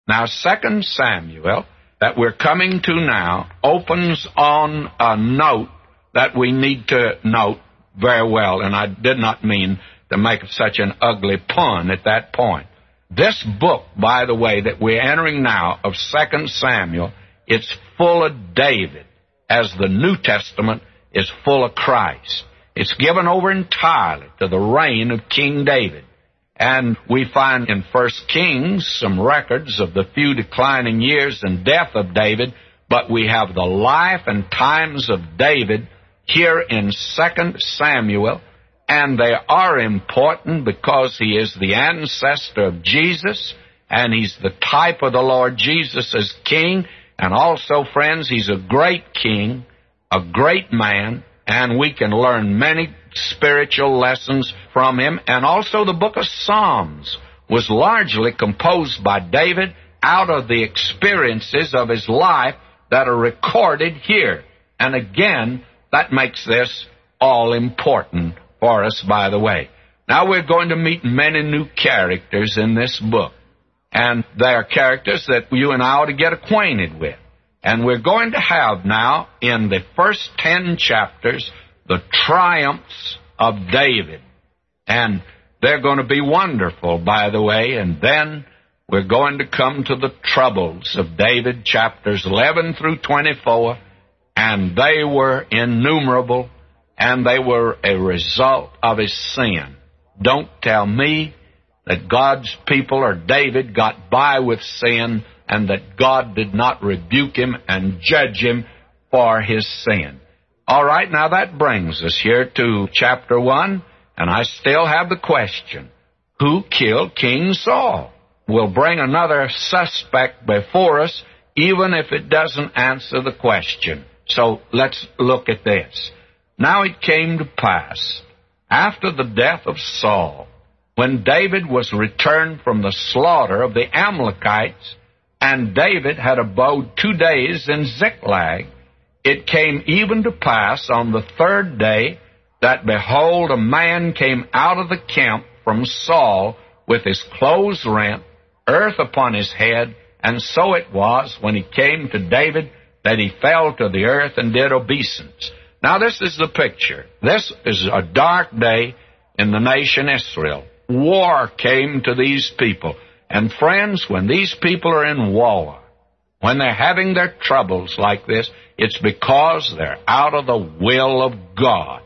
Now, 2 Samuel, that we're coming to now, opens on a note that we need to note very well, and I did not mean to make such an ugly pun at that point. This book, by the way, that we're entering now of 2 Samuel, it's full of David, as the New Testament is full of Christ. It's given over entirely to the reign of King David. And we find in 1 Kings some records of the few declining years and death of David, but we have the life and times of David here in 2 Samuel, and they are important because he is the ancestor of Jesus, and he's the type of the Lord Jesus as king, and also, friends, he's a great king, a great man, and we can learn many spiritual lessons from him. And also the book of Psalms was largely composed by David out of the experiences of his life that are recorded here. And again, that makes this all important for us, by the way. Now we're going to meet many new characters in this book. And they are characters that you and I ought to get acquainted with. And we're going to have now, in the first 10 chapters, the triumphs of David. And they're going to be wonderful, by the way. And then we're going to come to the troubles of David, chapters 11 through 24. And they were innumerable, and they were a result of his sin. Don't tell me that God's people or David got by with sin and that God did not rebuke him and judge him for his sin. All right, now that brings us here to chapter 1, and I still have the question, who killed King Saul? We'll bring another suspect before us, even if it doesn't answer the question. So let's look at this. Now it came to pass, after the death of Saul, when David was returned from the slaughter of the Amalekites, and David had abode 2 days in Ziklag, it came even to pass on the 3rd day that, behold, a man came out of the camp from Saul with his clothes rent, earth upon his head, and so it was, when he came to David, that he fell to the earth and did obeisance. Now this is the picture. This is a dark day in the nation Israel. War came to these people. And friends, when these people are in war, when they're having their troubles like this, it's because they're out of the will of God.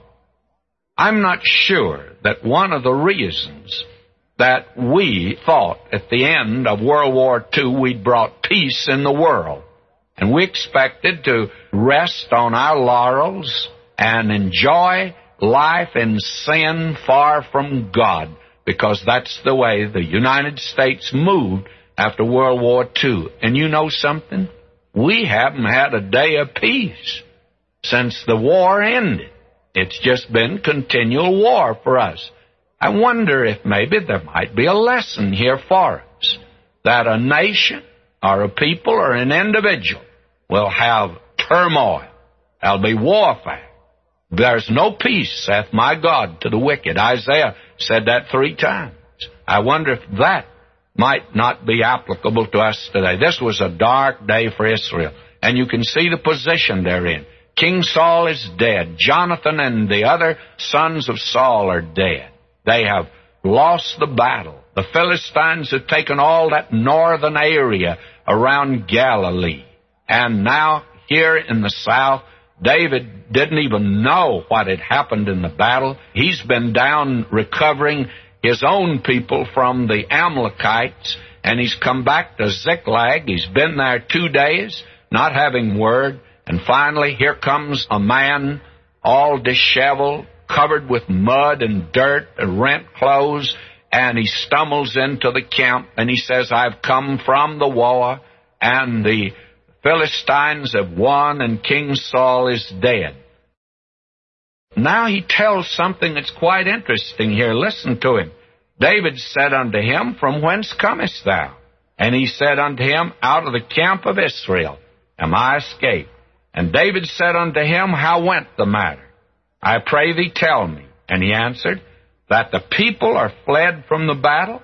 I'm not sure that one of the reasons that we thought at the end of World War II we'd brought peace in the world, and we expected to rest on our laurels and enjoy life in sin far from God, because that's the way the United States moved after World War II. And you know something? We haven't had a day of peace since the war ended. It's just been continual war for us. I wonder if maybe there might be a lesson here for us, that a nation or a people or an individual will have turmoil. There'll be warfare. There's no peace, saith my God, to the wicked. Isaiah said that 3 times. I wonder if that might not be applicable to us today. This was a dark day for Israel, and you can see the position they're in. King Saul is dead. Jonathan and the other sons of Saul are dead. They have lost the battle. The Philistines have taken all that northern area around Galilee. And now, here in the south, David didn't even know what had happened in the battle. He's been down recovering his own people from the Amalekites, and he's come back to Ziklag. He's been there 2 days, not having word. And finally, here comes a man all disheveled, covered with mud and dirt and rent clothes, and he stumbles into the camp, and he says, I've come from the war, and the Philistines have won, and King Saul is dead. Now he tells something that's quite interesting here. Listen to him. David said unto him, From whence comest thou? And he said unto him, Out of the camp of Israel am I escaped. And David said unto him, How went the matter? I pray thee, tell me. And he answered, That the people are fled from the battle,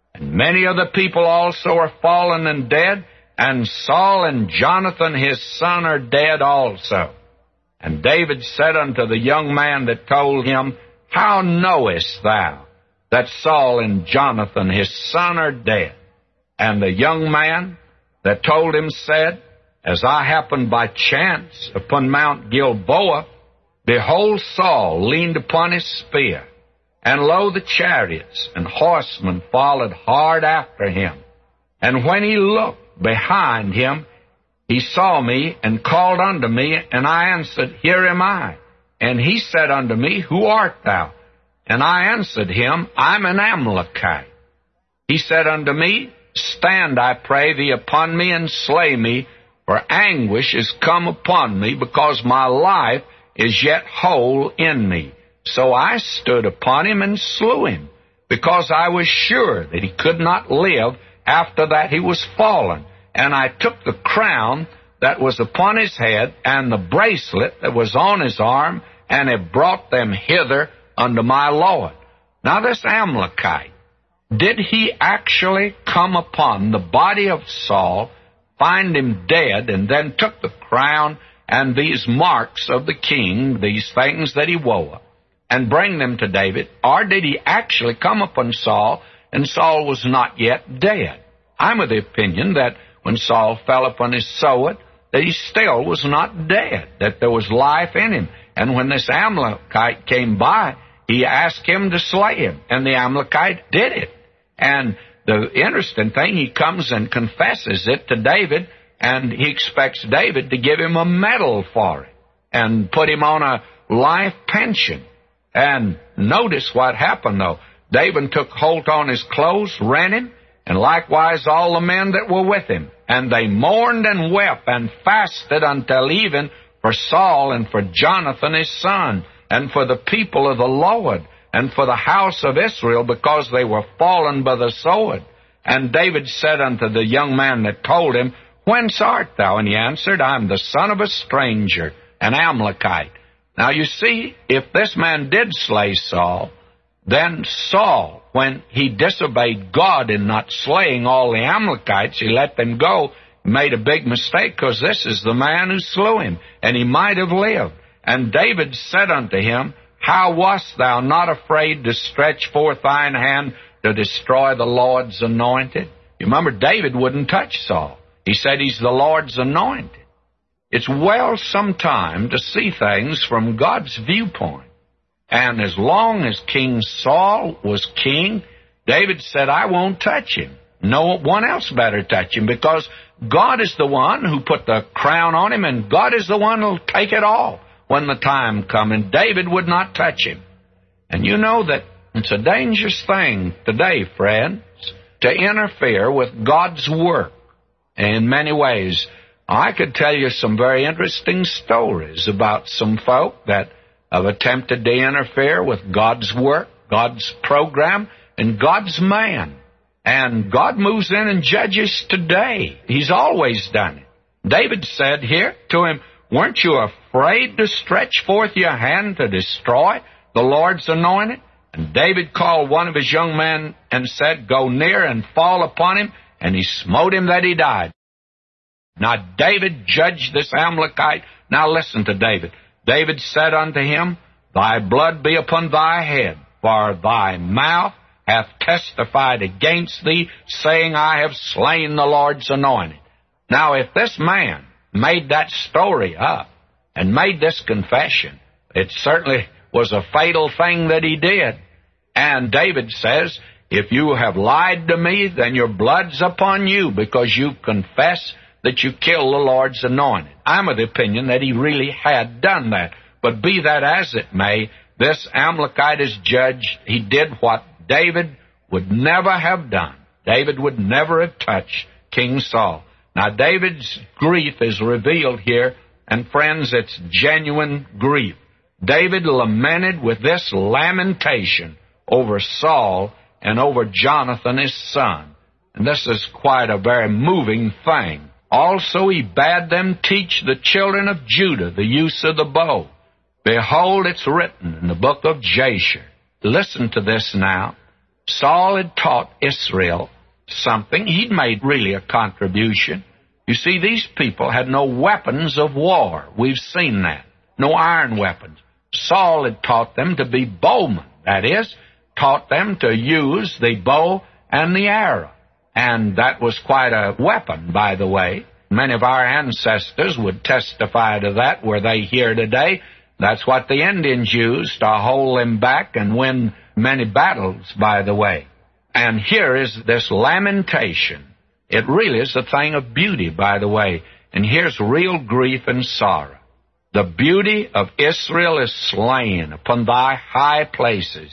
And many of the people also are fallen and dead, and Saul and Jonathan his son are dead also. And David said unto the young man that told him, How knowest thou that Saul and Jonathan his son are dead? And the young man that told him said, As I happened by chance upon Mount Gilboa, behold, Saul leaned upon his spear, and lo, the chariots and horsemen followed hard after him. And when he looked behind him, he saw me and called unto me, and I answered, Here am I. And he said unto me, Who art thou? And I answered him, I'm an Amalekite. He said unto me, Stand, I pray thee, upon me, and slay me, for anguish is come upon me, because my life is yet whole in me. So I stood upon him and slew him, because I was sure that he could not live after that he was fallen. And I took the crown that was upon his head, and the bracelet that was on his arm, and have brought them hither unto my Lord. Now this Amalekite, did he actually come upon the body of Saul, find him dead, and then took the crown and these marks of the king, these things that he wore, and bring them to David? Or did he actually come upon Saul, and Saul was not yet dead? I'm of the opinion that when Saul fell upon his sword, that he still was not dead, that there was life in him. And when this Amalekite came by, he asked him to slay him, and the Amalekite did it. And the interesting thing, he comes and confesses it to David, and he expects David to give him a medal for it and put him on a life pension. And notice what happened, though. David took hold on his clothes, rent him, and likewise all the men that were with him. And they mourned and wept and fasted until even for Saul and for Jonathan his son, and for the people of the Lord, and for the house of Israel, because they were fallen by the sword. And David said unto the young man that told him, Whence art thou? And he answered, I am the son of a stranger, an Amalekite. Now you see, if this man did slay Saul, then Saul, when he disobeyed God in not slaying all the Amalekites, he let them go, made a big mistake, because this is the man who slew him, and he might have lived. And David said unto him, How wast thou not afraid to stretch forth thine hand to destroy the Lord's anointed? You remember, David wouldn't touch Saul. He said he's the Lord's anointed. It's well sometime to see things from God's viewpoint. And as long as King Saul was king, David said, I won't touch him. No one else better touch him, because God is the one who put the crown on him, and God is the one who'll take it all when the time comes. And David would not touch him. And you know that it's a dangerous thing today, friends, to interfere with God's work in many ways. I could tell you some very interesting stories about some folk that have attempted to interfere with God's work, God's program, and God's man. And God moves in and judges today. He's always done it. David said here to him, Weren't you afraid to stretch forth your hand to destroy the Lord's anointed? And David called one of his young men and said, Go near and fall upon him. And he smote him that he died. Now David judged this Amalekite. Now listen to David. David said unto him, Thy blood be upon thy head, for thy mouth hath testified against thee, saying, I have slain the Lord's anointed. Now if this man made that story up and made this confession, it certainly was a fatal thing that he did. And David says, If you have lied to me, then your blood's upon you, because you confess that you killed the Lord's anointed. I'm of the opinion that he really had done that. But be that as it may, this Amalekite is judged. He did what David would never have done. David would never have touched King Saul. Now, David's grief is revealed here, and friends, it's genuine grief. David lamented with this lamentation over Saul and over Jonathan his son. And this is quite a very moving thing. Also, he bade them teach the children of Judah the use of the bow. Behold, it's written in the book of Jasher. Listen to this now. Saul had taught Israel something. He'd made really a contribution. You see, these people had no weapons of war. We've seen that. No iron weapons. Saul had taught them to be bowmen. That is, taught them to use the bow and the arrow. And that was quite a weapon, by the way. Many of our ancestors would testify to that were they here today. That's what the Indians used to hold them back and win many battles, by the way. And here is this lamentation. It really is a thing of beauty, by the way. And here's real grief and sorrow. The beauty of Israel is slain upon thy high places.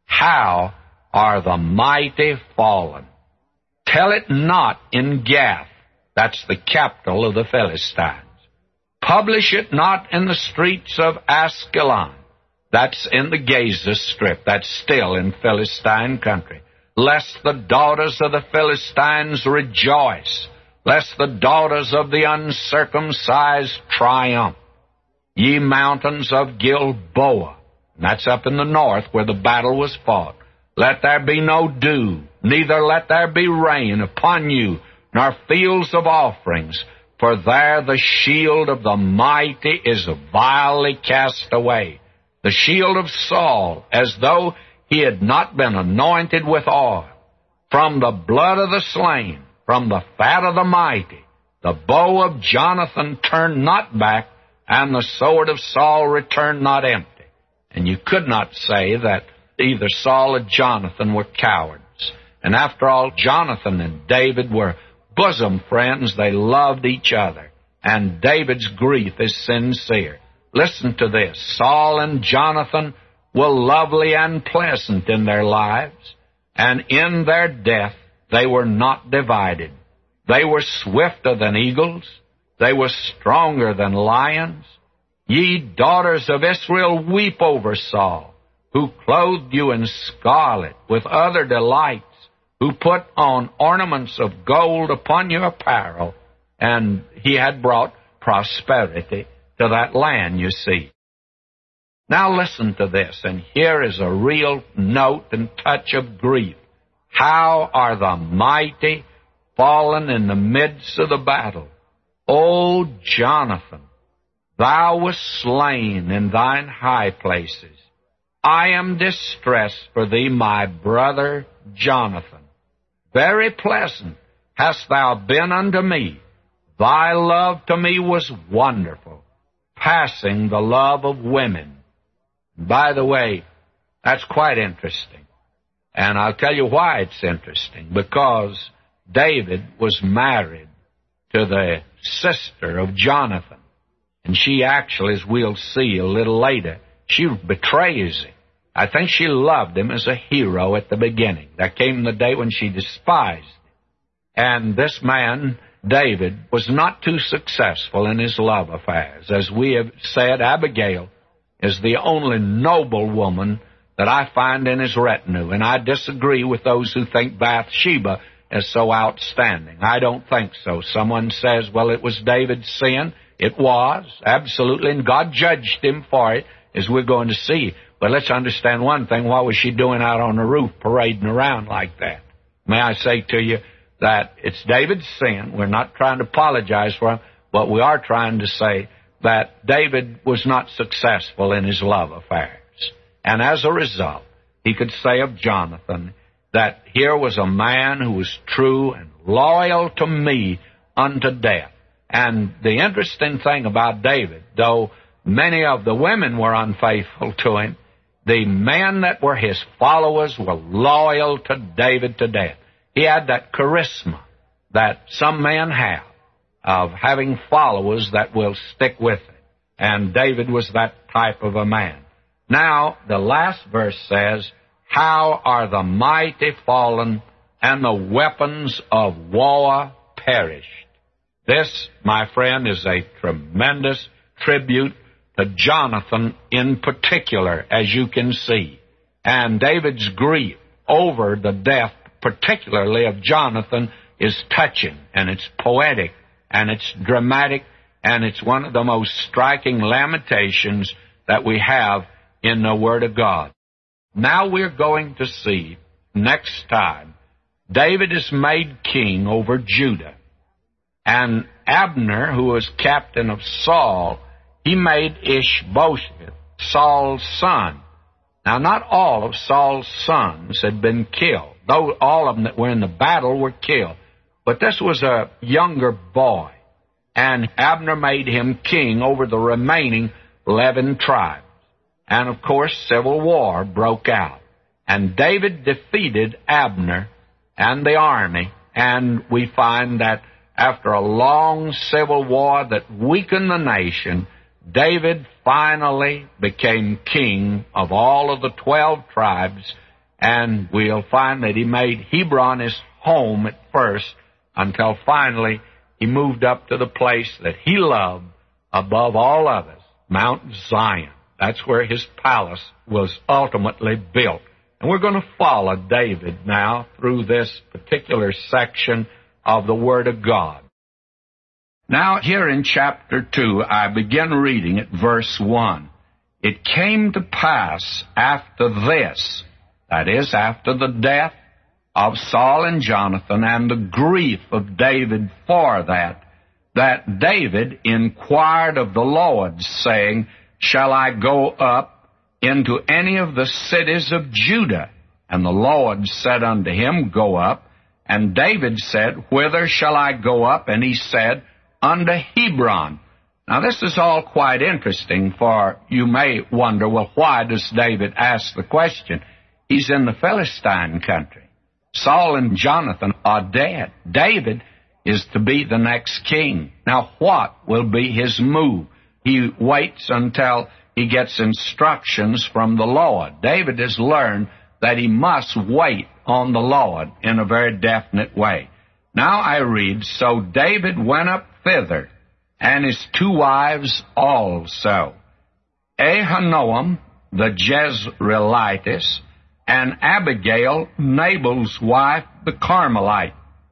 How are the mighty fallen? Tell it not in Gath. That's the capital of the Philistines. Publish it not in the streets of Askelon. That's in the Gaza Strip. That's still in Philistine country. Lest the daughters of the Philistines rejoice, lest the daughters of the uncircumcised triumph. Ye mountains of Gilboa, and that's up in the north where the battle was fought. Let there be no dew, neither let there be rain upon you, nor fields of offerings, for there the shield of the mighty is vilely cast away. The shield of Saul, as though he had not been anointed with oil. From the blood of the slain, from the fat of the mighty, the bow of Jonathan turned not back, and the sword of Saul returned not empty. And you could not say that either Saul or Jonathan were cowards. And after all, Jonathan and David were bosom friends. They loved each other. And David's grief is sincere. Listen to this. Saul and Jonathan were lovely and pleasant in their lives, and in their death they were not divided. They were swifter than eagles. They were stronger than lions. Ye daughters of Israel, weep over Saul, who clothed you in scarlet with other delights, who put on ornaments of gold upon your apparel, and he had brought prosperity to that land, you see. Now listen to this, and here is a real note and touch of grief. How are the mighty fallen in the midst of the battle? O Jonathan, thou wast slain in thine high places. I am distressed for thee, my brother Jonathan. Very pleasant hast thou been unto me. Thy love to me was wonderful, passing the love of women. By the way, that's quite interesting. And I'll tell you why it's interesting. Because David was married to the sister of Jonathan. And she actually, as we'll see a little later, she betrays him. I think she loved him as a hero at the beginning. There came the day when she despised him. And this man, David, was not too successful in his love affairs. As we have said, Abigail is the only noble woman that I find in his retinue. And I disagree with those who think Bathsheba is so outstanding. I don't think so. Someone says, well, it was David's sin. It was, absolutely, and God judged him for it, as we're going to see. But let's understand one thing. What was she doing out on the roof parading around like that? May I say to you that it's David's sin. We're not trying to apologize for him, but we are trying to say that David was not successful in his love affairs. And as a result, he could say of Jonathan that here was a man who was true and loyal to me unto death. And the interesting thing about David, though many of the women were unfaithful to him, the men that were his followers were loyal to David to death. He had that charisma that some men have of having followers that will stick with it. And David was that type of a man. Now, the last verse says, how are the mighty fallen and the weapons of war perished? This, my friend, is a tremendous tribute to Jonathan in particular, as you can see. And David's grief over the death, particularly of Jonathan, is touching, and it's poetic, and it's dramatic, and it's one of the most striking lamentations that we have in the Word of God. Now we're going to see next time, David is made king over Judah. And Abner, who was captain of Saul, he made Ishbosheth, Saul's son. Now, not all of Saul's sons had been killed, though all of them that were in the battle were killed. But this was a younger boy, and Abner made him king over the remaining 11 tribes. And, of course, civil war broke out. And David defeated Abner and the army, and we find that after a long civil war that weakened the nation, David finally became king of all of the 12 tribes, and we'll find that he made Hebron his home at first until finally he moved up to the place that he loved above all others, Mount Zion. That's where his palace was ultimately built. And we're going to follow David now through this particular section of the Word of God. Now, here in chapter 2, I begin reading at verse 1. It came to pass after this, that is, after the death of Saul and Jonathan and the grief of David for that David inquired of the Lord, saying, Shall I go up into any of the cities of Judah? And the Lord said unto him, Go up. And David said, Whither shall I go up? And he said, Unto Hebron. Now, this is all quite interesting, for you may wonder, well, why does David ask the question? He's in the Philistine country. Saul and Jonathan are dead. David is to be the next king. Now, what will be his move? He waits until he gets instructions from the Lord. David has learned that he must wait on the Lord in a very definite way. Now I read, So David went up thither, and his 2 wives also, Ahinoam the Jezreelitess, and Abigail, Nabal's wife, the Carmelite.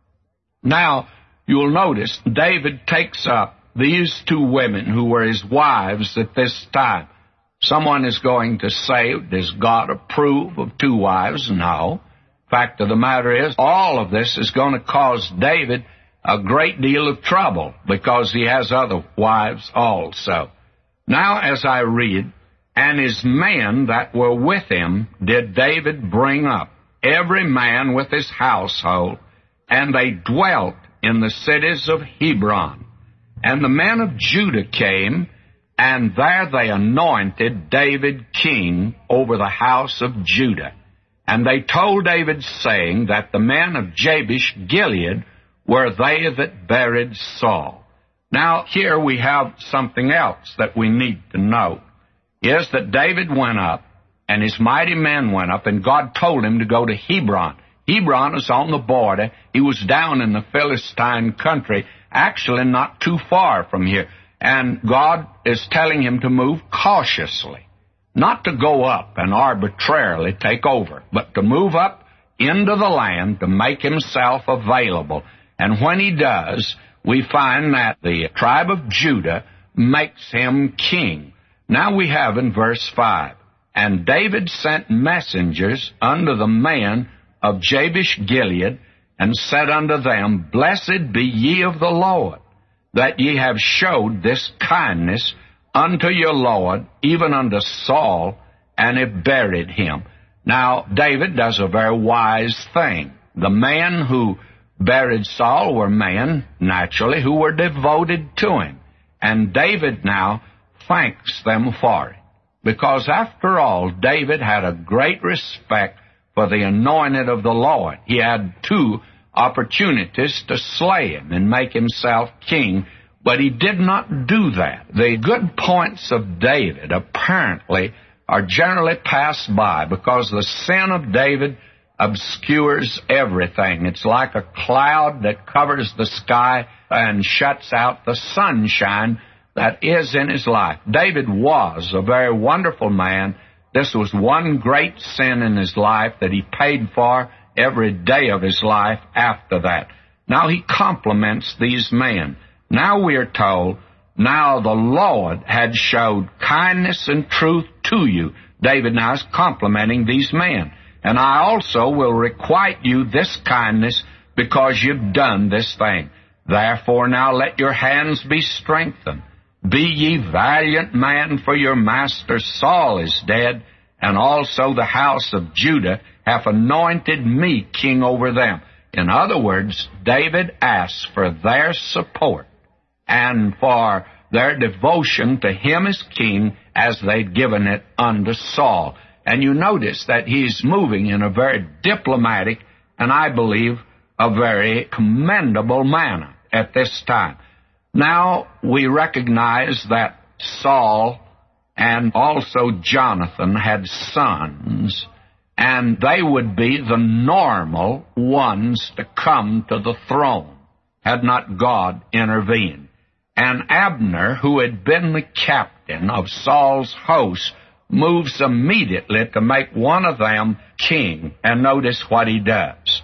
Now, you'll notice David takes up these 2 women who were his wives at this time. Someone is going to say, does God approve of 2 wives? No. Fact of the matter is, all of this is going to cause David a great deal of trouble because he has other wives also. Now, as I read, and his men that were with him did David bring up, every man with his household, and they dwelt in the cities of Hebron. And the men of Judah came, and there they anointed David king over the house of Judah. And they told David, saying that the men of Jabesh Gilead were they that buried Saul. Now, here we have something else that we need to know, is that David went up, and his mighty men went up, and God told him to go to Hebron. Hebron is on the border. He was down in the Philistine country, actually not too far from here. And God is telling him to move cautiously, not to go up and arbitrarily take over, but to move up into the land to make himself available. And when he does, we find that the tribe of Judah makes him king. Now we have in verse 5, And David sent messengers unto the men of Jabesh Gilead, and said unto them, Blessed be ye of the Lord, that ye have showed this kindness unto your Lord, even unto Saul, and have buried him. Now, David does a very wise thing. The men who buried Saul were men, naturally, who were devoted to him. And David now thanks them for it. Because, after all, David had a great respect for the anointed of the Lord. He had 2 opportunities to slay him and make himself king, but he did not do that. The good points of David, apparently, are generally passed by because the sin of David obscures everything. It's like a cloud that covers the sky and shuts out the sunshine that is in his life. David was a very wonderful man. This was one great sin in his life that he paid for every day of his life after that. Now he compliments these men. Now we are told, now the Lord had showed kindness and truth to you. David now is complimenting these men. and I also will requite you this kindness, because you've done this thing. Therefore now let your hands be strengthened. Be ye valiant men, for your master Saul is dead, and also the house of Judah hath anointed me king over them. In other words, David asked for their support and for their devotion to him as king, as they'd given it unto Saul. And you notice that he's moving in a very diplomatic and, I believe, a very commendable manner at this time. Now, we recognize that Saul and also Jonathan had sons, and they would be the normal ones to come to the throne, had not God intervened. And Abner, who had been the captain of Saul's host, moves immediately to make one of them king. And notice what he does.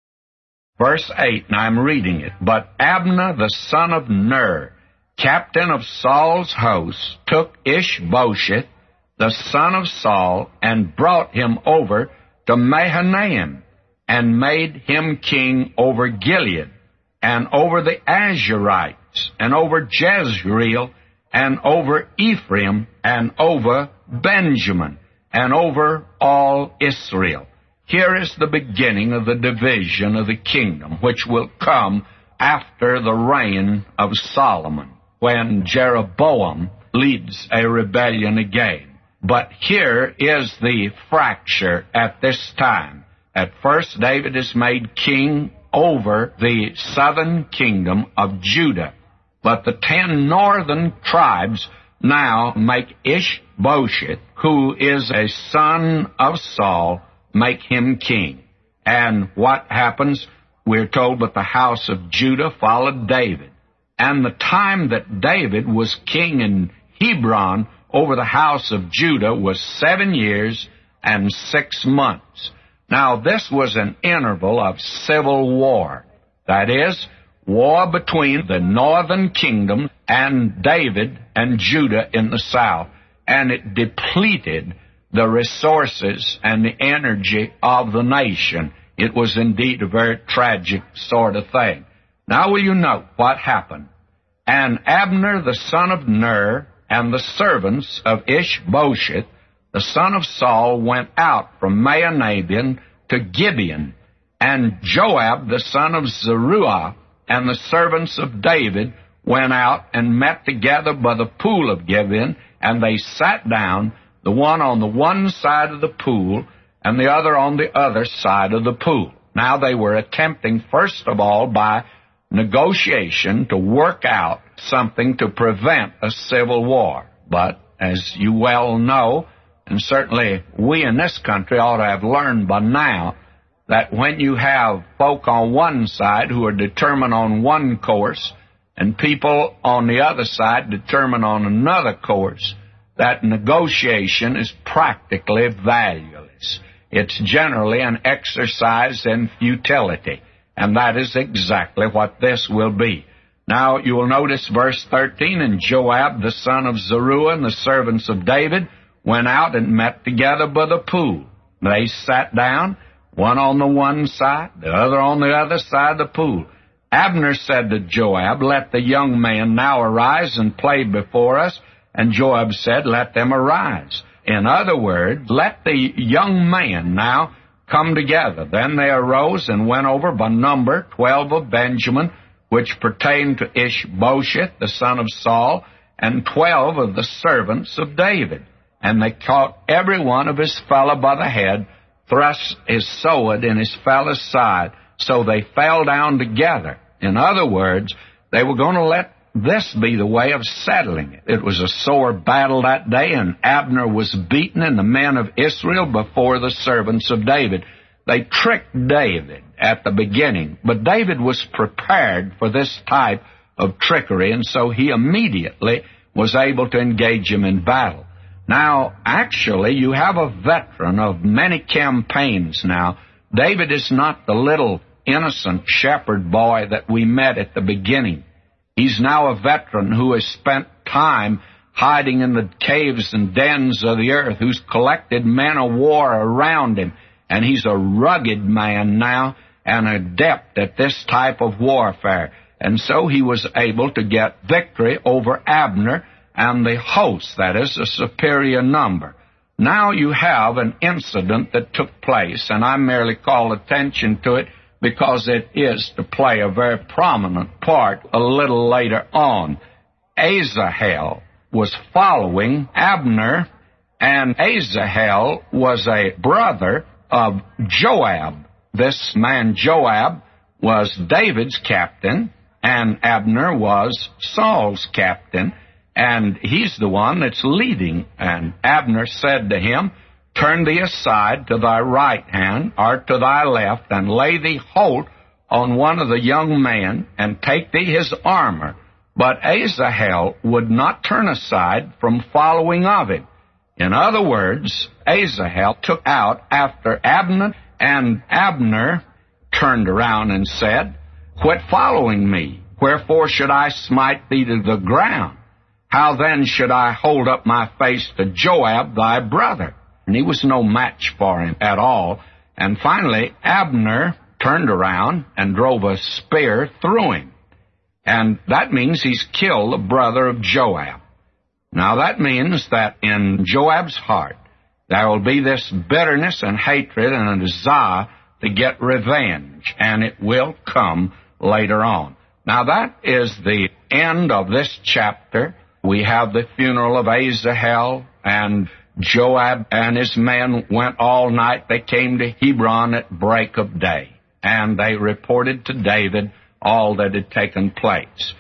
Verse 8, and I'm reading it. But Abner the son of Ner, captain of Saul's host, took Ishbosheth, the son of Saul, and brought him over to Mahanaim, and made him king over Gilead, and over the Asherites, and over Jezreel, and over Ephraim, and over Benjamin, and over all Israel. Here is the beginning of the division of the kingdom, which will come after the reign of Solomon, when Jeroboam leads a rebellion again. But here is the fracture at this time. At first, David is made king over the southern kingdom of Judah. But the 10 northern tribes now make Ishbosheth, who is a son of Saul, make him king. And what happens? We're told that the house of Judah followed David. And the time that David was king in Hebron over the house of Judah was 7 years and 6 months. Now, this was an interval of civil war. That is, war between the northern kingdom and David and Judah in the south. And it depleted the resources and the energy of the nation. It was indeed a very tragic sort of thing. Now will you note what happened? And Abner the son of Ner and the servants of Ishbosheth, the son of Saul, went out from Mahanaim to Gibeon. And Joab the son of Zeruiah and the servants of David went out and met together by the pool of Gibeon, and they sat down, the one on the one side of the pool and the other on the other side of the pool. Now they were attempting, first of all, by negotiation to work out something to prevent a civil war. But as you well know, and certainly we in this country ought to have learned by now, that when you have folk on one side who are determined on one course and people on the other side determined on another course, that negotiation is practically valueless. It's generally an exercise in futility, and that is exactly what this will be. Now, you will notice verse 13, and Joab the son of Zeruiah and the servants of David went out and met together by the pool. They sat down, one on the one side, the other on the other side of the pool. Abner said to Joab, "Let the young men now arise and play before us." And Joab said, "Let them arise." In other words, let the young men now come together. Then they arose and went over by number 12 of Benjamin, which pertained to Ishbosheth, the son of Saul, and 12 of the servants of David. And they caught every one of his fellow by the head, thrust his sword in his fellow's side, so they fell down together. In other words, they were going to let this be the way of settling it. It was a sore battle that day, and Abner was beaten and the men of Israel before the servants of David. They tricked David at the beginning, but David was prepared for this type of trickery, and so he immediately was able to engage him in battle. Now, actually, you have a veteran of many campaigns now. David is not the little innocent shepherd boy that we met at the beginning. He's now a veteran who has spent time hiding in the caves and dens of the earth, who's collected men of war around him. and he's a rugged man now and adept at this type of warfare. And so he was able to get victory over Abner and the host, that is, a superior number. Now you have an incident that took place, and I merely call attention to it because it is to play a very prominent part a little later on. Asahel was following Abner, and Asahel was a brother of Joab. This man Joab was David's captain, and Abner was Saul's captain, and he's the one that's leading. And Abner said to him, "Turn thee aside to thy right hand or to thy left, and lay thee hold on one of the young men, and take thee his armor." But Asahel would not turn aside from following of him. In other words, Asahel took out after Abner, and Abner turned around and said, "Quit following me. Wherefore should I smite thee to the ground? How then should I hold up my face to Joab thy brother?" And he was no match for him at all. And finally, Abner turned around and drove a spear through him. And that means he's killed the brother of Joab. Now that means that in Joab's heart there will be this bitterness and hatred and a desire to get revenge, and it will come later on. Now that is the end of this chapter. We have the funeral of Asahel, and Joab and his men went all night. They came to Hebron at break of day, and they reported to David all that had taken place.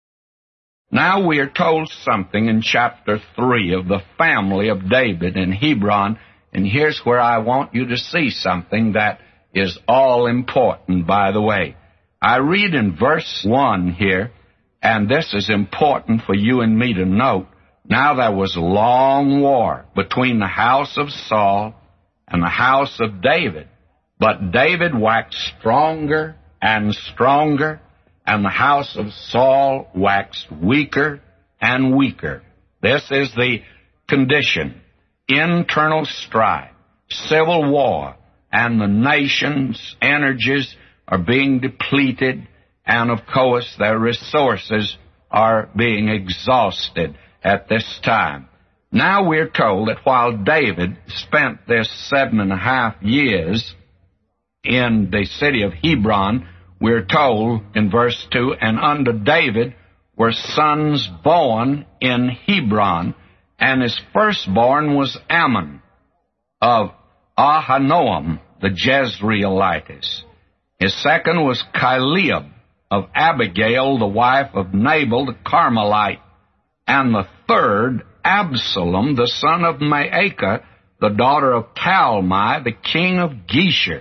Now we are told something in chapter 3 of the family of David in Hebron, and here's where I want you to see something that is all important, by the way. I read in verse 1 here, and this is important for you and me to note. Now there was a long war between the house of Saul and the house of David, but David waxed stronger and stronger, and the house of Saul waxed weaker and weaker. This is the condition. Internal strife, civil war, and the nation's energies are being depleted, and of course their resources are being exhausted at this time. Now we're told that while David spent this 7.5 years in the city of Hebron, we're told in verse 2, "And unto David were sons born in Hebron, and his firstborn was Ammon of Ahinoam the Jezreelitess. His second was Chileab of Abigail, the wife of Nabal the Carmelite, and the third, Absalom, the son of Maacah, the daughter of Talmai, the king of Geshur."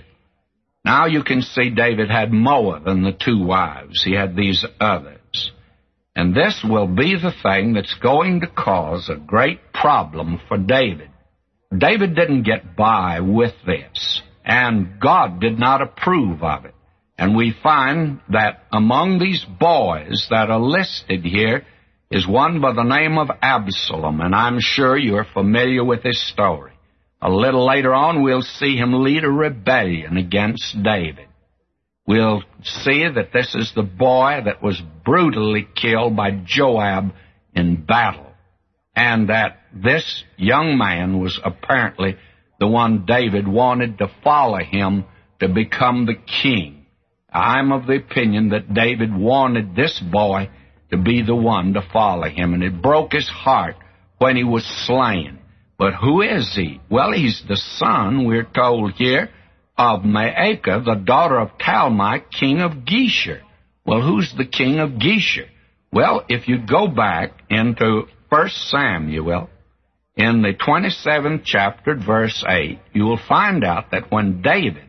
Now you can see David had more than the 2 wives. He had these others. And this will be the thing that's going to cause a great problem for David. David didn't get by with this, and God did not approve of it. And we find that among these boys that are listed here is one by the name of Absalom, and I'm sure you're familiar with his story. A little later on, we'll see him lead a rebellion against David. We'll see that this is the boy that was brutally killed by Joab in battle, and that this young man was apparently the one David wanted to follow him to become the king. I'm of the opinion that David wanted this boy to be the one to follow him, and it broke his heart when he was slain. But who is he? Well, he's the son, we're told here, of Maacah, the daughter of Talmai, king of Geshur. Well, who's the king of Geshur? Well, if you go back into 1 Samuel, in the 27th chapter, verse 8, you will find out that when David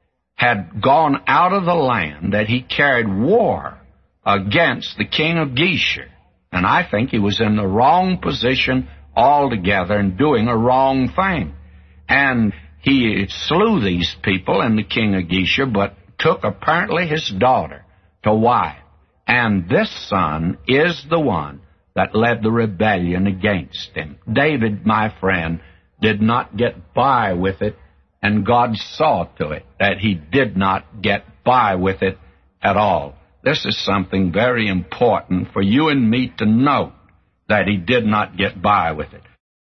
had gone out of the land, that he carried war against the king of Geshur. And I think he was in the wrong position altogether and doing a wrong thing. And he slew these people and the king of Geshur, but took apparently his daughter to wife. And this son is the one that led the rebellion against him. David, my friend, did not get by with it, and God saw to it that he did not get by with it at all. This is something very important for you and me to know, that he did not get by with it.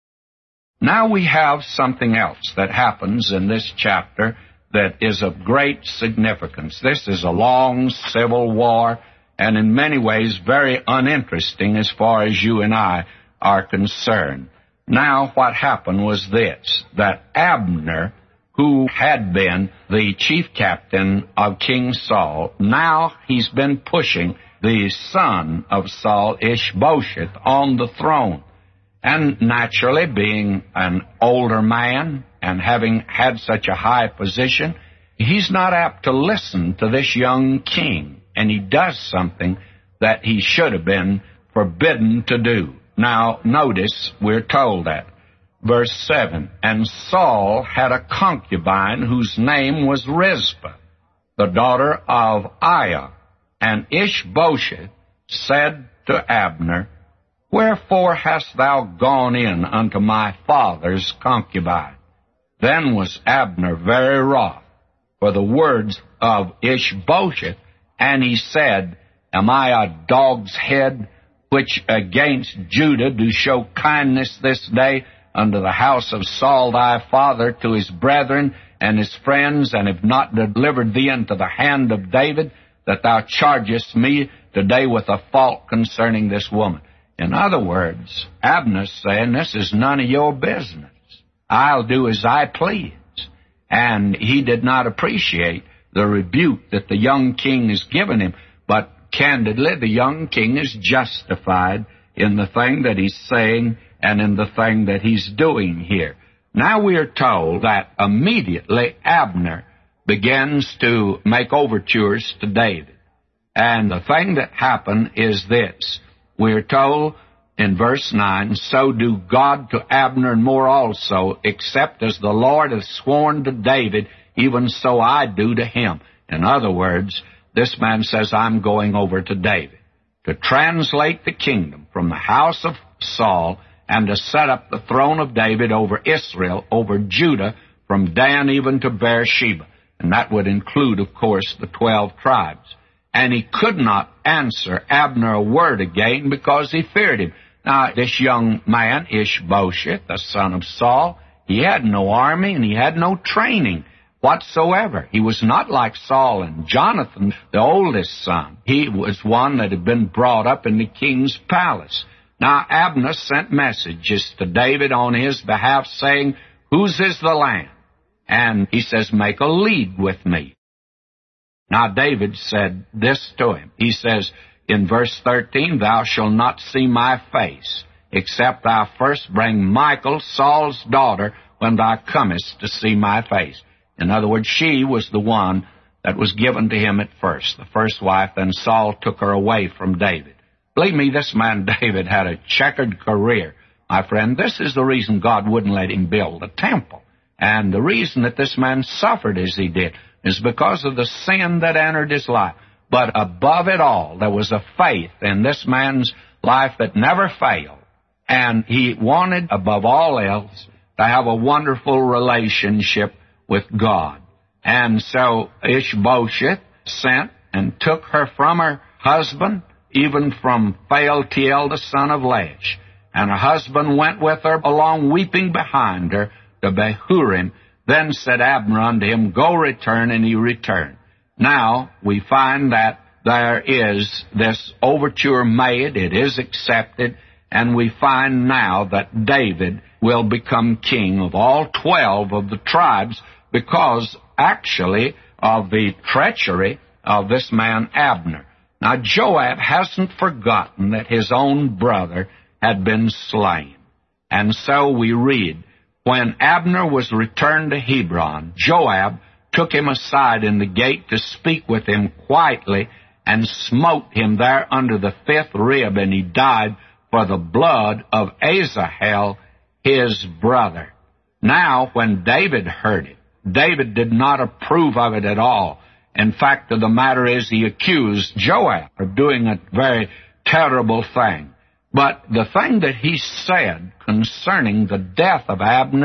Now we have something else that happens in this chapter that is of great significance. This is a long civil war, and in many ways very uninteresting as far as you and I are concerned. Now what happened was this, that Abner, who had been the chief captain of King Saul, now he's been pushing the son of Saul, Ishbosheth, on the throne. And naturally, being an older man and having had such a high position, he's not apt to listen to this young king, and he does something that he should have been forbidden to do. Now, notice, we're told that. Verse 7, and Saul had a concubine whose name was Rizpah, the daughter of Aiah. And Ishbosheth said to Abner, wherefore hast thou gone in unto my father's concubine? Then was Abner very wroth for the words of Ishbosheth, and he said, am I a dog's head, which against Judah do show kindness this day unto the house of Saul thy father to his brethren and his friends, and have not delivered thee into the hand of David, that thou chargest me today with a fault concerning this woman? In other words, Abner's saying, this is none of your business. I'll do as I please. And he did not appreciate the rebuke that the young king has given him. But candidly, the young king is justified in the thing that he's saying and in the thing that he's doing here. Now we are told that immediately Abner begins to make overtures to David. And the thing that happened is this. We're told in verse 9, so do God to Abner and more also, except as the Lord hath sworn to David, even so I do to him. In other words, this man says, I'm going over to David to translate the kingdom from the house of Saul and to set up the throne of David over Israel, over Judah, from Dan even to Beersheba. And that would include, of course, the 12 tribes. And he could not answer Abner a word again because he feared him. Now, this young man, Ishbosheth, the son of Saul, he had no army and he had no training whatsoever. He was not like Saul and Jonathan, the oldest son. He was one that had been brought up in the king's palace. Now, Abner sent messages to David on his behalf saying, whose is the land? And he says, make a league with me. Now, David said this to him. He says in verse 13, thou shalt not see my face, except thou first bring Michal, Saul's daughter, when thou comest to see my face. In other words, she was the one that was given to him at first, the first wife. Then Saul took her away from David. Believe me, this man David had a checkered career. My friend, this is the reason God wouldn't let him build a temple. And the reason that this man suffered as he did is because of the sin that entered his life. But above it all, there was a faith in this man's life that never failed. And he wanted, above all else, to have a wonderful relationship with God. And so Ishbosheth sent and took her from her husband, even from Phaltiel, the son of Laish. And her husband went with her along, weeping behind her, to Bahurim. Then said Abner unto him, go return, and he returned. Now we find that there is this overture made, it is accepted, and we find now that David will become king of all 12 of the tribes because, actually, of the treachery of this man Abner. Now, Joab hasn't forgotten that his own brother had been slain. And so we read, when Abner was returned to Hebron, Joab took him aside in the gate to speak with him quietly, and smote him there under the 5th rib, and he died for the blood of Asahel, his brother. Now, when David heard it, David did not approve of it at all. In fact, the matter is, he accused Joab of doing a very terrible thing. But the thing that he said concerning the death of Abner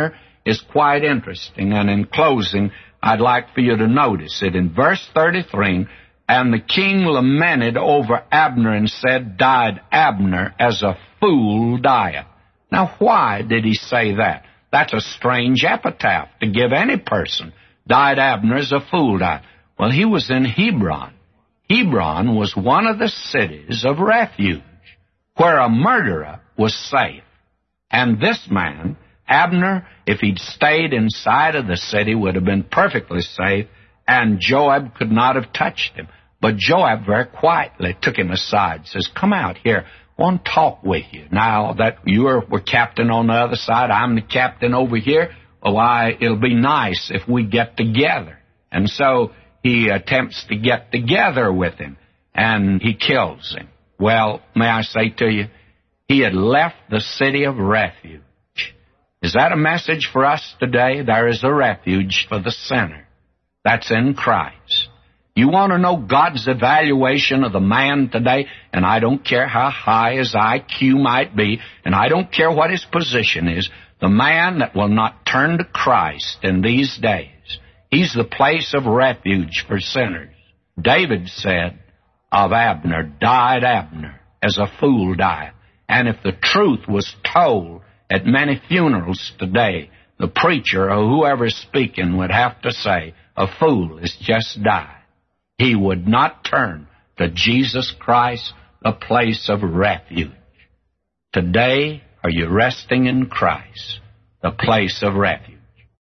is quite interesting. And in closing, I'd like for you to notice it. In verse 33, and the king lamented over Abner and said, died Abner as a fool dieth. Now, why did he say that? That's a strange epitaph to give any person. Died Abner as a fool dieth. Well, he was in Hebron. Hebron was one of the cities of refuge where a murderer was safe. And this man, Abner, if he'd stayed inside of the city, would have been perfectly safe, and Joab could not have touched him. But Joab very quietly took him aside, says, come out here. I want to talk with you. Now that you were captain on the other side, I'm the captain over here, why, it'll be nice if we get together. And so he attempts to get together with him, and he kills him. Well, may I say to you, he had left the city of refuge. Is that a message for us today? There is a refuge for the sinner. That's in Christ. You want to know God's evaluation of the man today? And I don't care how high his IQ might be, and I don't care what his position is. The man that will not turn to Christ in these days, he's the place of refuge for sinners. David said of Abner, died Abner as a fool dieth. And if the truth was told at many funerals today, the preacher or whoever's speaking would have to say, a fool has just died. He would not turn to Jesus Christ, the place of refuge. Today, are you resting in Christ, the place of refuge?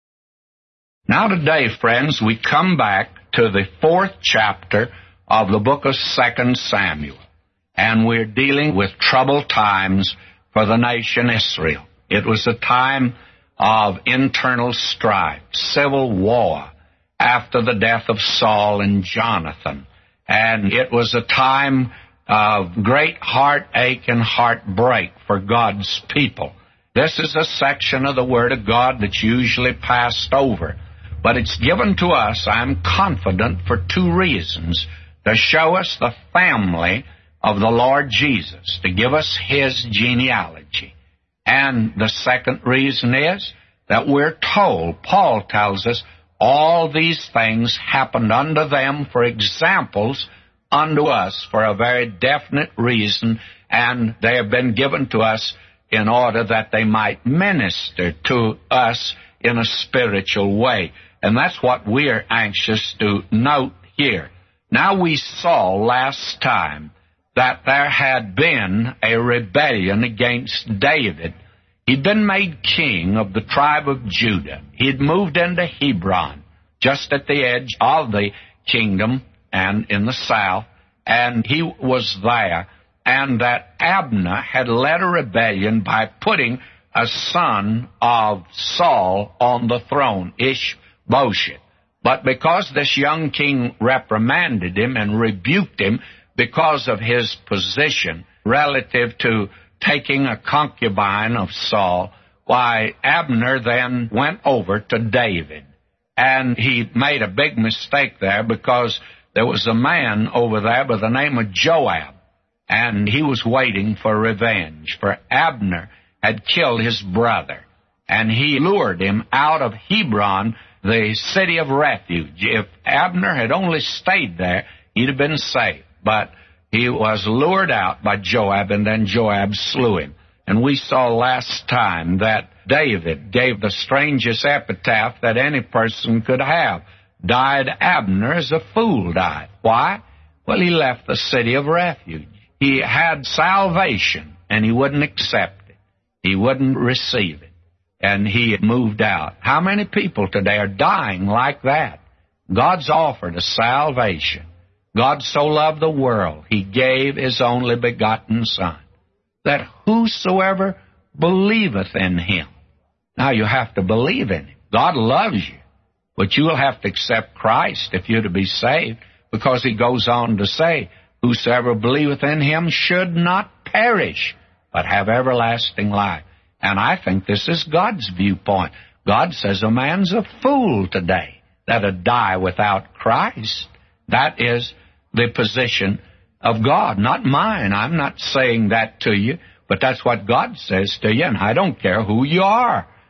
Now today, friends, we come back to the 4th chapter of the book of 2 Samuel. And we're dealing with troubled times for the nation Israel. It was a time of internal strife, civil war, after the death of Saul and Jonathan. And it was a time of great heartache and heartbreak for God's people. This is a section of the Word of God that's usually passed over. But it's given to us, I'm confident, for 2 reasons. To show us the family of the Lord Jesus, to give us His genealogy. And the second reason is that we're told, Paul tells us, all these things happened unto them for examples unto us for a very definite reason, and they have been given to us in order that they might minister to us in a spiritual way. And that's what we're anxious to note here. Now, we saw last time that there had been a rebellion against David. He'd been made king of the tribe of Judah. He'd moved into Hebron, just at the edge of the kingdom and in the south, and he was there. And that Abner had led a rebellion by putting a son of Saul on the throne, Ishbosheth. But because this young king reprimanded him and rebuked him because of his position relative to taking a concubine of Saul, why, Abner then went over to David. And he made a big mistake there because there was a man over there by the name of Joab, and he was waiting for revenge, for Abner had killed his brother. And he lured him out of Hebron, the city of refuge. If Abner had only stayed there, he'd have been safe. But he was lured out by Joab, and then Joab slew him. And we saw last time that David gave the strangest epitaph that any person could have. Died Abner as a fool died. Why? Well, he left the city of refuge. He had salvation, and he wouldn't accept it. He wouldn't receive it. And he moved out. How many people today are dying like that? God's offered a salvation. God so loved the world, He gave His only begotten Son, that whosoever believeth in Him. Now, you have to believe in Him. God loves you, but you will have to accept Christ if you're to be saved, because He goes on to say, whosoever believeth in Him should not perish, but have everlasting life. And I think this is God's viewpoint. God says a man's a fool today that'll die without Christ. That is the position of God, not mine. I'm not saying that to you, but that's what God says to you, and I don't care who you are.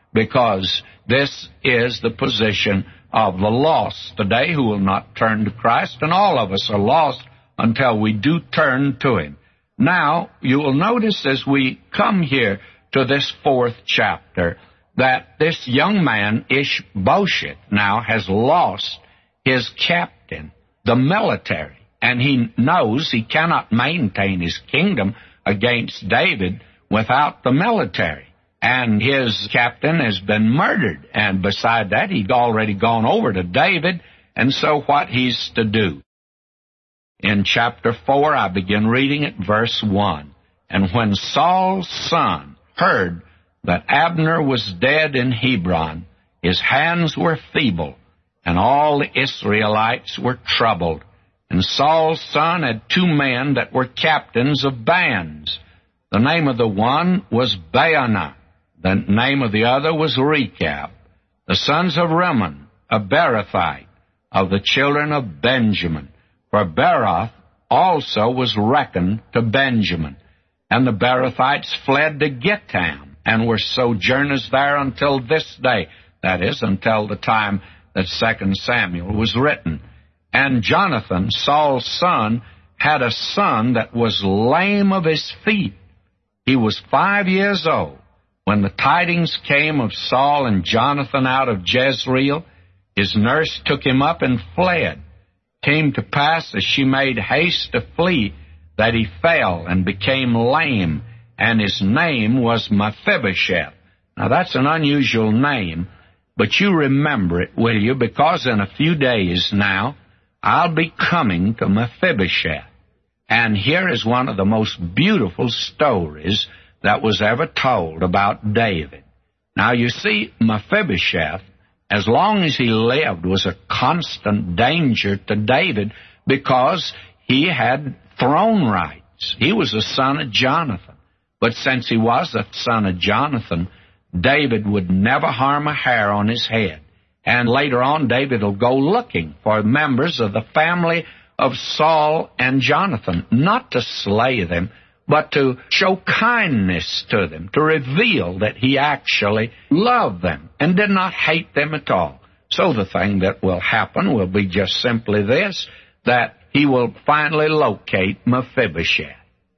because this is the position of the lost today who will not turn to Christ, and all of us are lost until we do turn to Him. Now, you will notice as we come here to this 4th chapter that this young man, Ishbosheth, now has lost his captain, the military, and he knows he cannot maintain his kingdom against David without the military. And his captain has been murdered, and beside that, he'd already gone over to David, and so what he's to do. In chapter 4, I begin reading at verse 1. And when Saul's son heard that Abner was dead in Hebron, his hands were feeble, and all the Israelites were troubled. And Saul's son had 2 men that were captains of bands. The name of the one was Baanah. The name of the other was Rechab. The sons of Rimmon, a Beerothite, of the children of Benjamin. For Beeroth also was reckoned to Benjamin. And the Beerothites fled to Gittam, and were sojourners there until this day. That is, until the time that 2 Samuel was written. And Jonathan, Saul's son, had a son that was lame of his feet. He was 5 years old. When the tidings came of Saul and Jonathan out of Jezreel, his nurse took him up and fled. Came to pass, as she made haste to flee, that he fell and became lame, and his name was Mephibosheth. Now, that's an unusual name, but you remember it, will you? Because in a few days now, I'll be coming to Mephibosheth. And here is one of the most beautiful stories that was ever told about David. Now, you see, Mephibosheth, as long as he lived, was a constant danger to David because he had throne rights. He was a son of Jonathan. But since he was a son of Jonathan, David would never harm a hair on his head. And later on, David will go looking for members of the family of Saul and Jonathan, not to slay them, but to show kindness to them, to reveal that he actually loved them and did not hate them at all. So the thing that will happen will be just simply this, that he will finally locate Mephibosheth.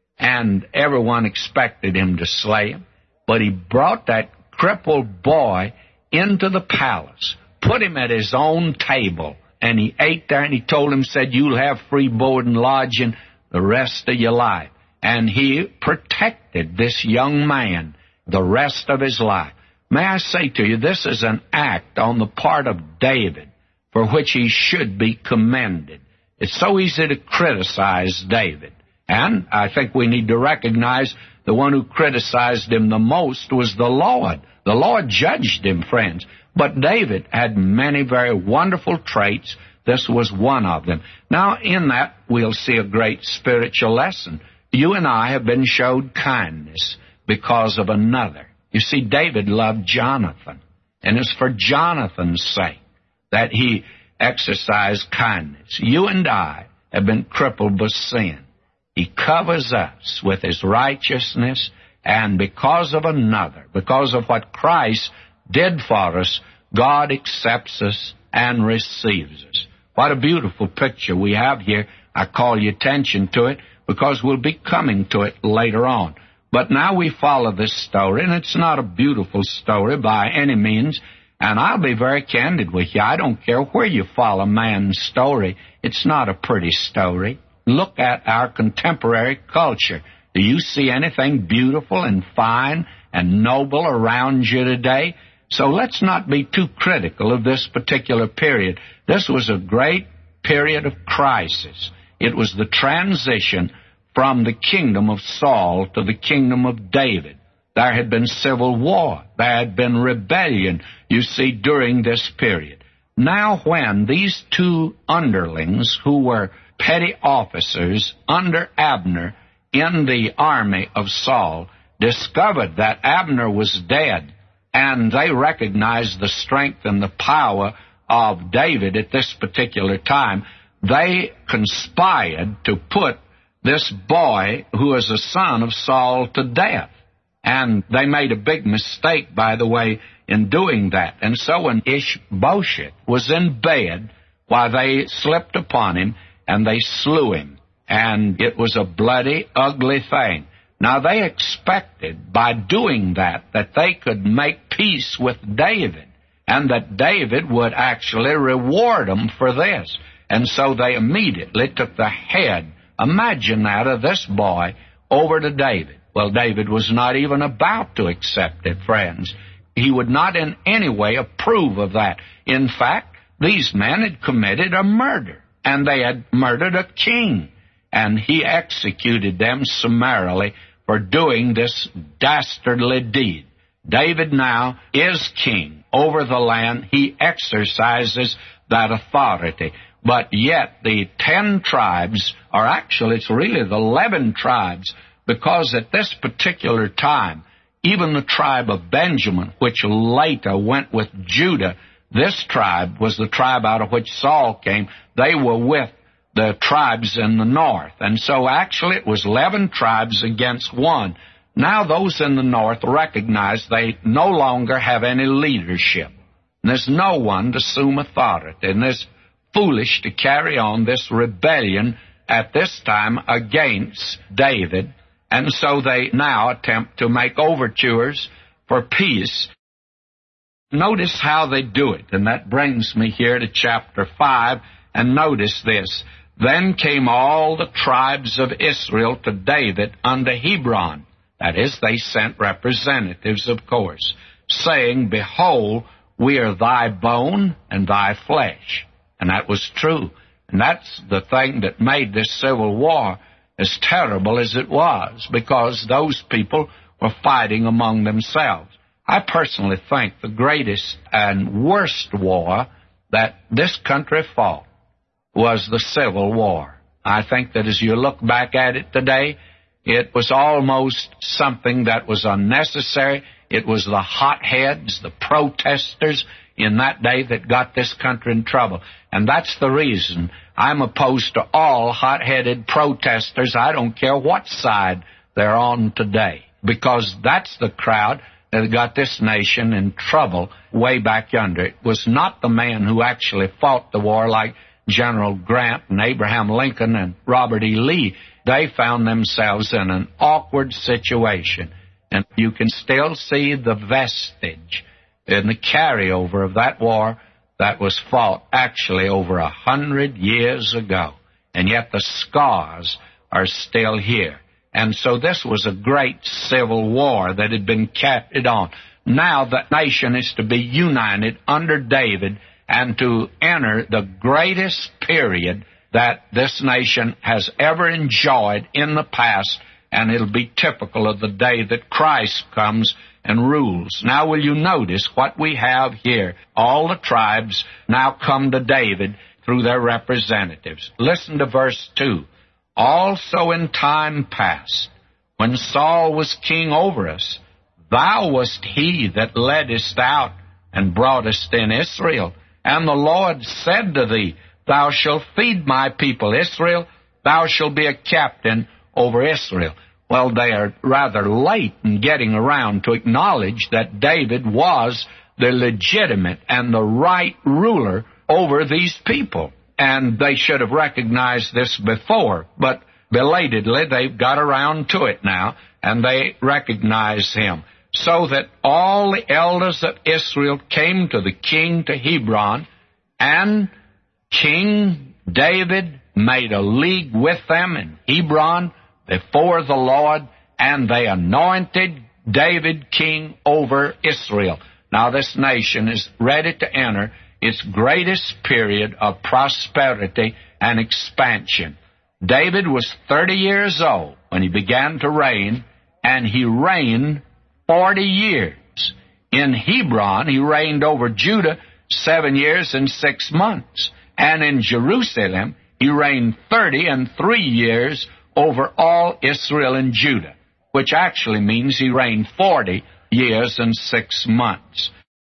And everyone expected him to slay him, but he brought that crippled boy into the palace, put him at his own table, and he ate there, and he told him, said, you'll have free board and lodging the rest of your life. And he protected this young man the rest of his life. May I say to you, this is an act on the part of David for which he should be commended. It's so easy to criticize David. And I think we need to recognize the one who criticized him the most was the Lord. The Lord judged him, friends. But David had many very wonderful traits. This was one of them. Now, in that, we'll see a great spiritual lesson. You and I have been showed kindness because of another. You see, David loved Jonathan, and it's for Jonathan's sake that he exercised kindness. You and I have been crippled by sin. He covers us with his righteousness, and because of another, because of what Christ did for us, God accepts us and receives us. What a beautiful picture we have here. I call your attention to it because we'll be coming to it later on. But now we follow this story, and it's not a beautiful story by any means, and I'll be very candid with you. I don't care where you follow man's story. It's not a pretty story. Look at our contemporary culture. Do you see anything beautiful and fine and noble around you today? So let's not be too critical of this particular period. This was a great period of crisis. It was the transition from the kingdom of Saul to the kingdom of David. There had been civil war. There had been rebellion, you see, during this period. Now when these 2 underlings who were petty officers under Abner in the army of Saul discovered that Abner was dead, and they recognized the strength and the power of David at this particular time, they conspired to put this boy, who is a son of Saul, to death. And they made a big mistake, by the way, in doing that. And so when Ishbosheth was in bed, why, they slipped upon him and they slew him. And it was a bloody, ugly thing. Now, they expected by doing that they could make peace with David, and that David would actually reward them for this. And so they immediately took the head, imagine that, of this boy over to David. Well, David was not even about to accept it, friends. He would not in any way approve of that. In fact, these men had committed a murder, and they had murdered a king, and he executed them summarily for doing this dastardly deed. David now is king over the land. He exercises that authority. But yet the 10 tribes, or actually it's really the 11 tribes, because at this particular time, even the tribe of Benjamin, which later went with Judah, this tribe was the tribe out of which Saul came. They were with the tribes in the north. And so actually it was 11 tribes against 1. Now those in the north recognize they no longer have any leadership. And there's no one to assume authority. And it's foolish to carry on this rebellion at this time against David. And so they now attempt to make overtures for peace. Notice how they do it. And that brings me here to chapter 5. And notice this. Then came all the tribes of Israel to David unto Hebron. That is, they sent representatives, of course, saying, Behold, we are thy bone and thy flesh. And that was true. And that's the thing that made this civil war as terrible as it was, because those people were fighting among themselves. I personally think the greatest and worst war that this country fought was the Civil War. I think that as you look back at it today, it was almost something that was unnecessary. It was the hotheads, the protesters in that day that got this country in trouble. And that's the reason I'm opposed to all hot-headed protesters. I don't care what side they're on today, because that's the crowd that got this nation in trouble way back yonder. It was not the man who actually fought the war like General Grant and Abraham Lincoln and Robert E. Lee. They found themselves in an awkward situation. And you can still see the vestige in the carryover of that war that was fought actually over 100 years ago. And yet the scars are still here. And so this was a great civil war that had been carried on. Now the nation is to be united under David and to enter the greatest period that this nation has ever enjoyed in the past, and it'll be typical of the day that Christ comes and rules. Now will you notice what we have here? All the tribes now come to David through their representatives. Listen to verse 2. Also in time past, when Saul was king over us, thou wast he that leddest out and broughtest in Israel. And the Lord said to thee, Thou shalt feed my people Israel, thou shalt be a captain over Israel. Well, they are rather late in getting around to acknowledge that David was the legitimate and the right ruler over these people. And they should have recognized this before, but belatedly they've got around to it now, and they recognize him. So that all the elders of Israel came to the king to Hebron, and King David made a league with them in Hebron before the Lord, and they anointed David king over Israel. Now this nation is ready to enter its greatest period of prosperity and expansion. David was 30 years old when he began to reign, and he reigned 40 years. In Hebron, he reigned over Judah 7 years and 6 months. And in Jerusalem, he reigned 30 and 3 years over all Israel and Judah, which actually means he reigned 40 years and 6 months.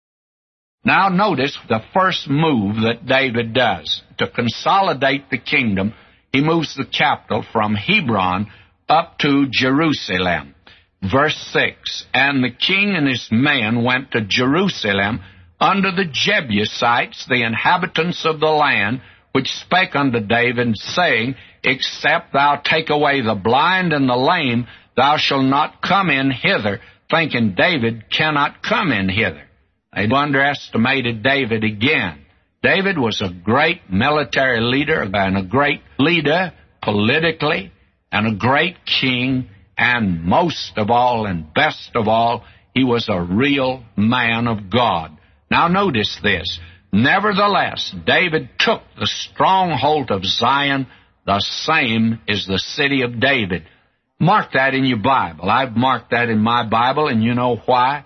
Now notice the first move that David does. To consolidate the kingdom, he moves the capital from Hebron up to Jerusalem. Verse 6, And the king and his men went to Jerusalem unto the Jebusites, the inhabitants of the land, which spake unto David, saying, Except thou take away the blind and the lame, thou shalt not come in hither, thinking David cannot come in hither. They underestimated David again. David was a great military leader and a great leader politically and a great king, and most of all and best of all, he was a real man of God. Now notice this. Nevertheless, David took the stronghold of Zion, the same is the city of David. Mark that in your Bible. I've marked that in my Bible, and you know why?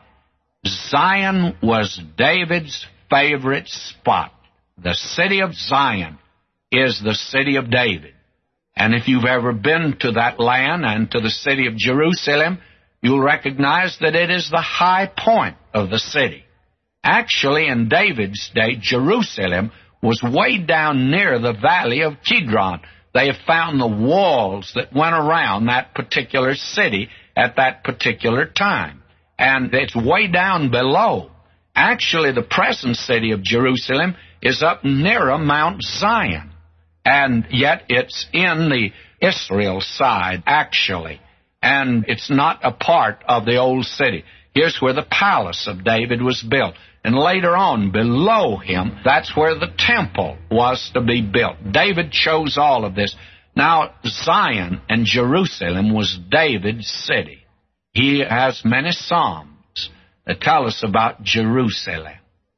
Zion was David's favorite spot. The city of Zion is the city of David. And if you've ever been to that land and to the city of Jerusalem, you'll recognize that it is the high point of the city. Actually, in David's day, Jerusalem was way down near the valley of Kidron. They have found the walls that went around that particular city at that particular time. And it's way down below. Actually, the present city of Jerusalem is up near Mount Zion. And yet it's in the Israel side, actually. And it's not a part of the old city. Here's where the palace of David was built. And later on, below him, that's where the temple was to be built. David chose all of this. Now, Zion and Jerusalem was David's city. He has many psalms that tell us about Jerusalem.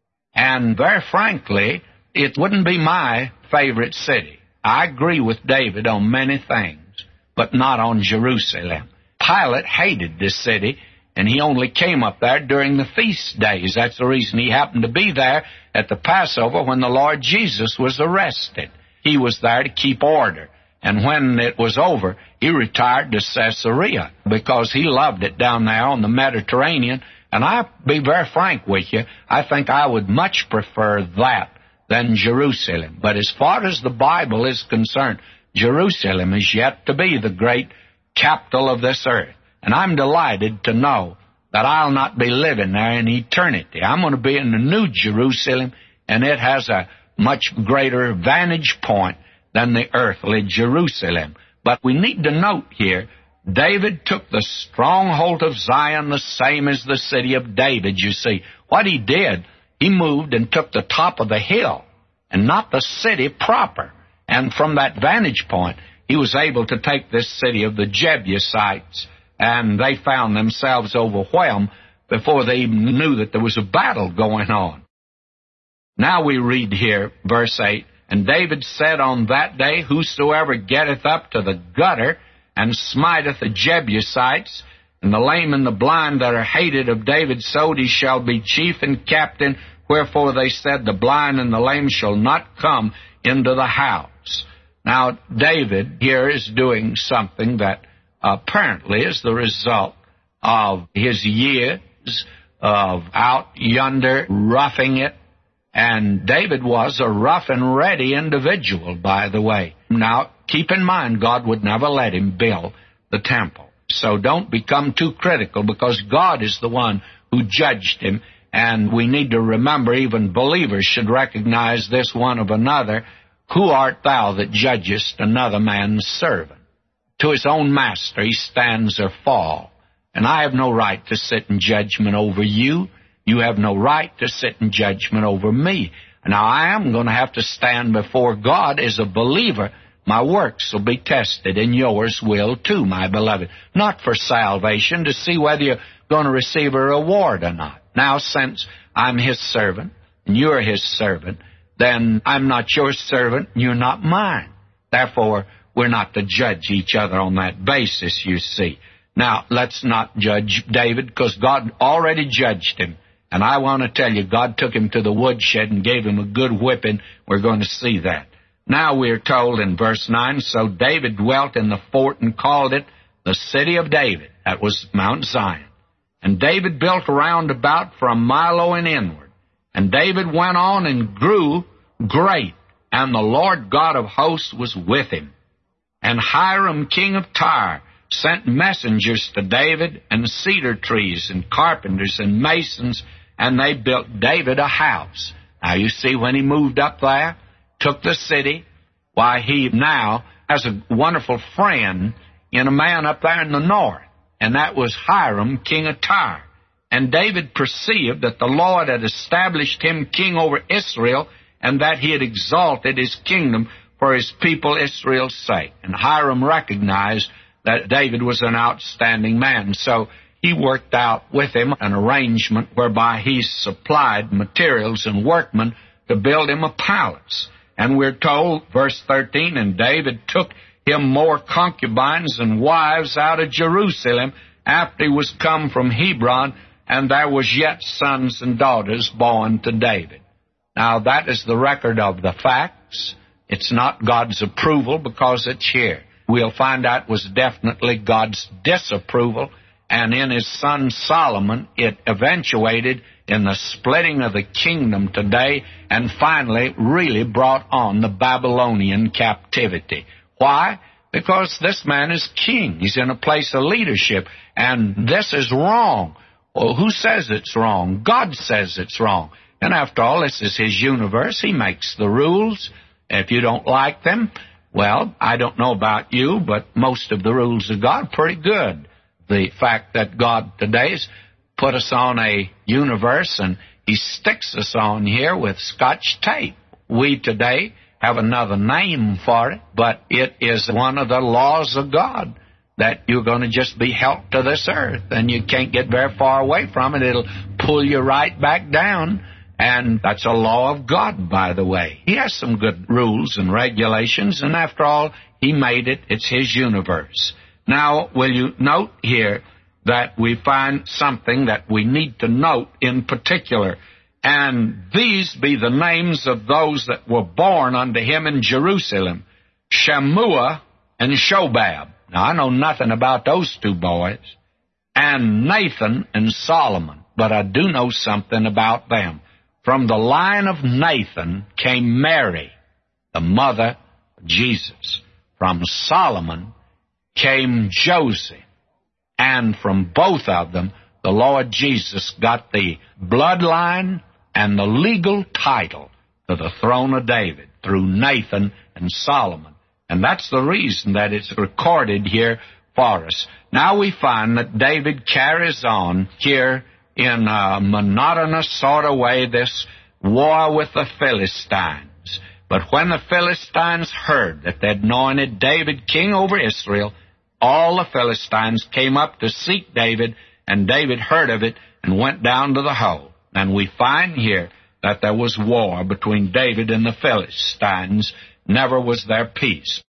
And very frankly, it wouldn't be my favorite city. I agree with David on many things, but not on Jerusalem. Pilate hated this city, and he only came up there during the feast days. That's the reason he happened to be there at the Passover when the Lord Jesus was arrested. He was there to keep order. And when it was over, he retired to Caesarea because he loved it down there on the Mediterranean. And I'll be very frank with you, I think I would much prefer that than Jerusalem. But as far as the Bible is concerned, Jerusalem is yet to be the great capital of this earth. And I'm delighted to know that I'll not be living there in eternity. I'm going to be in the New Jerusalem, and it has a much greater vantage point than the earthly Jerusalem. But we need to note here, David took the stronghold of Zion, the same as the city of David, you see. What he did, he moved and took the top of the hill, and not the city proper. And from that vantage point, he was able to take this city of the Jebusites, and they found themselves overwhelmed before they even knew that there was a battle going on. Now we read here, verse 8, And David said on that day, Whosoever getteth up to the gutter, and smiteth the Jebusites, and the lame and the blind that are hated of David, so he shall be chief and captain. Wherefore they said, The blind and the lame shall not come into the house. Now, David here is doing something that apparently is the result of his years of out yonder roughing it. And David was a rough and ready individual, by the way. Now, keep in mind, God would never let him build the temple. So don't become too critical, because God is the one who judged him. And we need to remember, even believers should recognize this one of another. Who art thou that judgest another man's servant? To his own master he stands or fall. And I have no right to sit in judgment over you. You have no right to sit in judgment over me. Now, I am going to have to stand before God as a believer. My works will be tested, and yours will too, my beloved. Not for salvation, to see whether you're going to receive a reward or not. Now, since I'm his servant, and you're his servant, then I'm not your servant, and you're not mine. Therefore, we're not to judge each other on that basis, you see. Now, let's not judge David, because God already judged him. And I want to tell you, God took him to the woodshed and gave him a good whipping. We're going to see that. Now we're told in verse 9, So David dwelt in the fort and called it the city of David. That was Mount Zion. And David built round about from Millo and inward. And David went on and grew great, and the Lord God of hosts was with him. And Hiram king of Tyre sent messengers to David, and cedar trees, and carpenters, and masons, and they built David a house. Now, you see, when he moved up there, took the city, why, he now has a wonderful friend in a man up there in the north, and that was Hiram, king of Tyre. And David perceived that the Lord had established him king over Israel, and that he had exalted his kingdom for his people Israel's sake. And Hiram recognized that David was an outstanding man. So he worked out with him an arrangement whereby he supplied materials and workmen to build him a palace. And we're told, verse 13, and David took him more concubines and wives out of Jerusalem after he was come from Hebron, and there was yet sons and daughters born to David. Now, that is the record of the facts. It's not God's approval because it's here. We'll find out it was definitely God's disapproval, and in his son Solomon, it eventuated in the splitting of the kingdom today, and finally really brought on the Babylonian captivity. Why? Because this man is king. He's in a place of leadership, and this is wrong. Well, who says it's wrong? God says it's wrong. And after all, this is his universe. He makes the rules. If you don't like them, well, I don't know about you, but most of the rules of God are pretty good. The fact that God today has put us on a universe, and he sticks us on here with Scotch tape. We today have another name for it, but it is one of the laws of God that you're going to just be helped to this earth, and you can't get very far away from it. It'll pull you right back down, and that's a law of God, by the way. He has some good rules and regulations, and after all, he made it. It's his universe. Now, will you note here that we find something that we need to note in particular, and these be the names of those that were born unto him in Jerusalem, Shammua and Shobab. Now, I know nothing about those two boys, and Nathan and Solomon, but I do know something about them. From the line of Nathan came Mary, the mother of Jesus. From Solomon came Joseph, and from both of them, the Lord Jesus got the bloodline and the legal title to the throne of David through Nathan and Solomon. And that's the reason that it's recorded here for us. Now we find that David carries on here in a monotonous sort of way this war with the Philistines. But when the Philistines heard that they'd anointed David king over Israel, all the Philistines came up to seek David, and David heard of it and went down to the hole. And we find here that there was war between David and the Philistines. Never was there peace.